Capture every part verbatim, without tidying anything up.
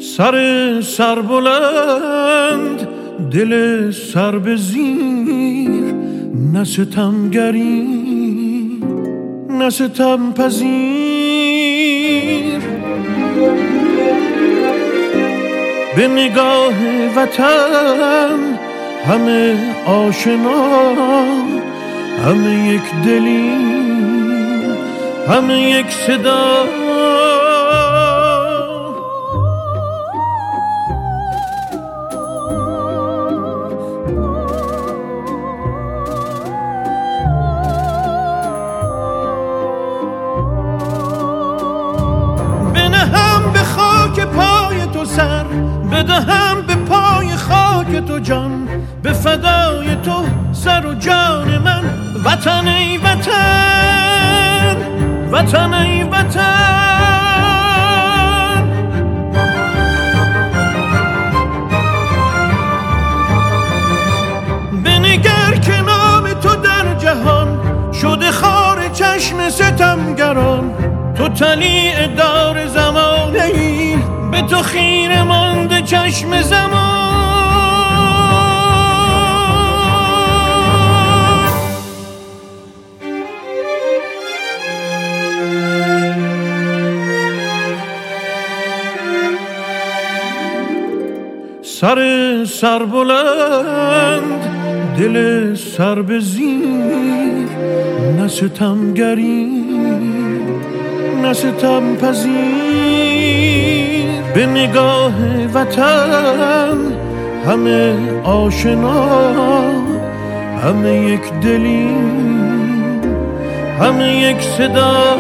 سر سر بلند دل سر به زیر، نه ستمگری نه ستم پذیر. به نگاه وطن همه آشنا، همه یک دلی، همه یک صدا. بنهم به خاک پای تو سر، بدهم به پای خاک تو جان، به فدای تو سر و جان من. وطن ای وطن، وطن ای وطن. بنگر که نام تو در جهان شده خار چشم ستمگران. تو طلیع دار زمانه ای، به تو خیره مانده چشم زمان. سر سر بلند دل سر به زیر، نه ستمگری نه ستم پذیر. به نگاه وطن همه آشنا، همه یک دلی، همه یک صدا.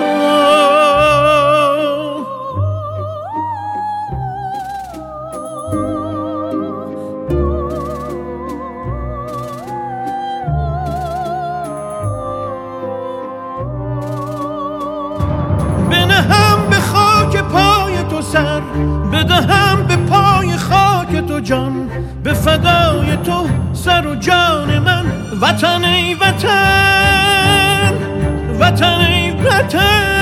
بنهم به خاک پای تو سر، بدهم به پای خاک تو جان، به فدای تو سر و جان من. وطن ای وطن، وطن ای وطن.